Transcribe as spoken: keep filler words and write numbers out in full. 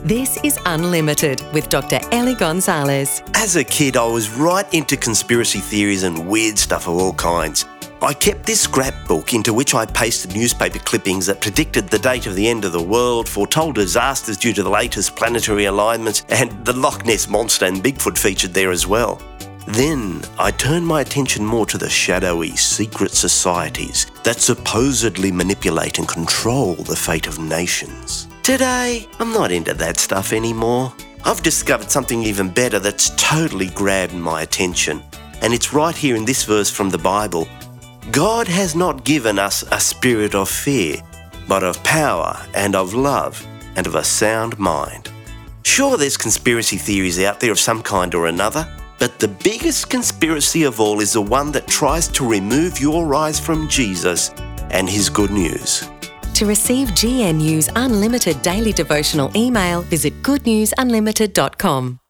This is Unlimited with Doctor Ellie Gonzalez. As a kid, I was right into conspiracy theories and weird stuff of all kinds. I kept this scrapbook into which I pasted newspaper clippings that predicted the date of the end of the world, foretold disasters due to the latest planetary alignments, and the Loch Ness Monster and Bigfoot featured there as well. Then I turned my attention more to the shadowy, secret societies that supposedly manipulate and control the fate of nations. Today, I'm not into that stuff anymore. I've discovered something even better that's totally grabbed my attention, and it's right here in this verse from the Bible. God has not given us a spirit of fear, but of power and of love and of a sound mind. Sure, there's conspiracy theories out there of some kind or another, but the biggest conspiracy of all is the one that tries to remove your eyes from Jesus and his good news. To receive G N U's Unlimited daily devotional email, visit good news unlimited dot com.